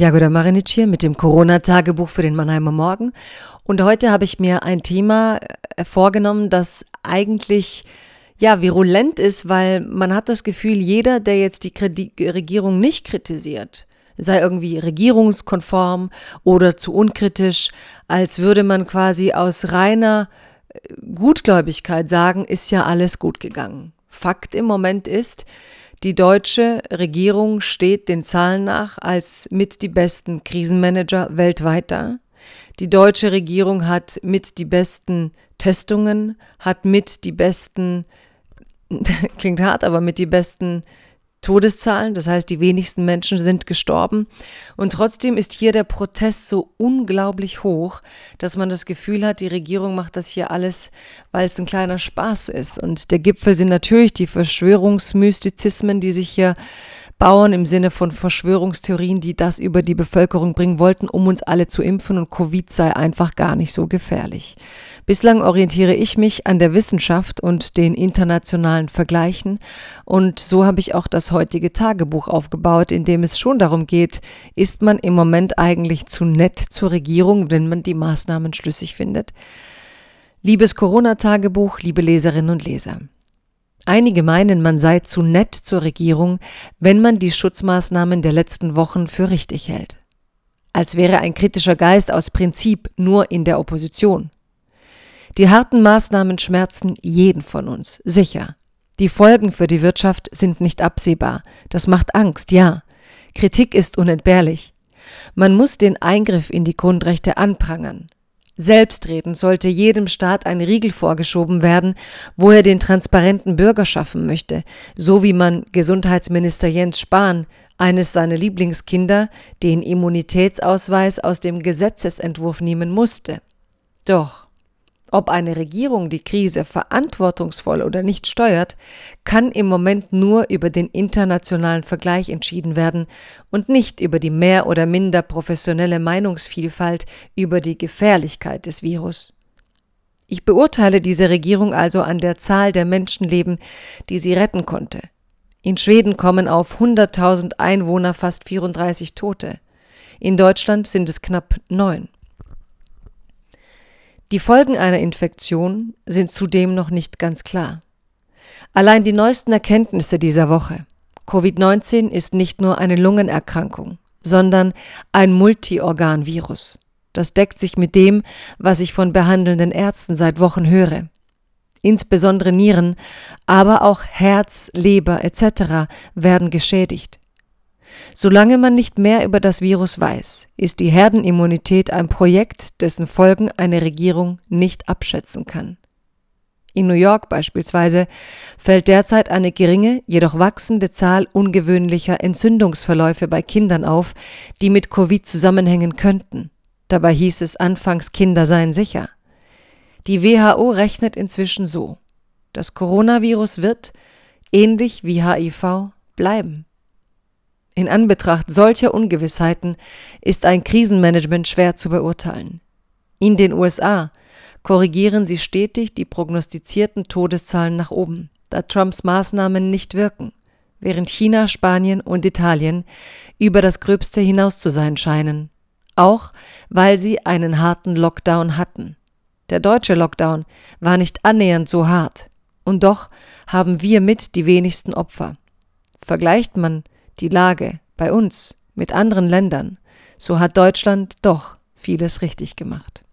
Jagoda Marinic hier mit dem Corona-Tagebuch für den Mannheimer Morgen. Und heute habe ich mir ein Thema vorgenommen, das eigentlich virulent ist, weil man hat das Gefühl, jeder, der jetzt die Regierung nicht kritisiert, sei irgendwie regierungskonform oder zu unkritisch, als würde man quasi aus reiner Gutgläubigkeit sagen, ist ja alles gut gegangen. Fakt im Moment ist, die deutsche Regierung steht den Zahlen nach als mit die besten Krisenmanager weltweit da. Die deutsche Regierung hat mit die besten Testungen, hat mit die besten, klingt hart, aber mit die besten Todeszahlen, das heißt, die wenigsten Menschen sind gestorben. Und trotzdem ist hier der Protest so unglaublich hoch, dass man das Gefühl hat, die Regierung macht das hier alles, weil es ein kleiner Spaß ist. Und der Gipfel sind natürlich die Verschwörungsmystizismen, die sich hier bauen im Sinne von Verschwörungstheorien, die das über die Bevölkerung bringen wollten, um uns alle zu impfen, und Covid sei einfach gar nicht so gefährlich. Bislang orientiere ich mich an der Wissenschaft und den internationalen Vergleichen, und so habe ich auch das heutige Tagebuch aufgebaut, in dem es schon darum geht, ist man im Moment eigentlich zu nett zur Regierung, wenn man die Maßnahmen schlüssig findet? Liebes Corona-Tagebuch, liebe Leserinnen und Leser. Einige meinen, man sei zu nett zur Regierung, wenn man die Schutzmaßnahmen der letzten Wochen für richtig hält. Als wäre ein kritischer Geist aus Prinzip nur in der Opposition. Die harten Maßnahmen schmerzen jeden von uns, sicher. Die Folgen für die Wirtschaft sind nicht absehbar. Das macht Angst, ja. Kritik ist unentbehrlich. Man muss den Eingriff in die Grundrechte anprangern. Selbstredend sollte jedem Staat ein Riegel vorgeschoben werden, wo er den transparenten Bürger schaffen möchte, so wie man Gesundheitsminister Jens Spahn, eines seiner Lieblingskinder, den Immunitätsausweis aus dem Gesetzesentwurf nehmen musste. Doch ob eine Regierung die Krise verantwortungsvoll oder nicht steuert, kann im Moment nur über den internationalen Vergleich entschieden werden und nicht über die mehr oder minder professionelle Meinungsvielfalt über die Gefährlichkeit des Virus. Ich beurteile diese Regierung also an der Zahl der Menschenleben, die sie retten konnte. In Schweden kommen auf 100.000 Einwohner fast 34 Tote. In Deutschland sind es knapp 9. Die Folgen einer Infektion sind zudem noch nicht ganz klar. Allein die neuesten Erkenntnisse dieser Woche. Covid-19 ist nicht nur eine Lungenerkrankung, sondern ein Multiorganvirus. Das deckt sich mit dem, was ich von behandelnden Ärzten seit Wochen höre. Insbesondere Nieren, aber auch Herz, Leber etc. werden geschädigt. Solange man nicht mehr über das Virus weiß, ist die Herdenimmunität ein Projekt, dessen Folgen eine Regierung nicht abschätzen kann. In New York beispielsweise fällt derzeit eine geringe, jedoch wachsende Zahl ungewöhnlicher Entzündungsverläufe bei Kindern auf, die mit Covid zusammenhängen könnten. Dabei hieß es anfangs, Kinder seien sicher. Die WHO rechnet inzwischen so: Das Coronavirus wird, ähnlich wie HIV, bleiben. In Anbetracht solcher Ungewissheiten ist ein Krisenmanagement schwer zu beurteilen. In den USA korrigieren sie stetig die prognostizierten Todeszahlen nach oben, da Trumps Maßnahmen nicht wirken, während China, Spanien und Italien über das Gröbste hinaus zu sein scheinen, auch weil sie einen harten Lockdown hatten. Der deutsche Lockdown war nicht annähernd so hart, und doch haben wir mit die wenigsten Opfer. Vergleicht man die Lage bei uns mit anderen Ländern, so hat Deutschland doch vieles richtig gemacht.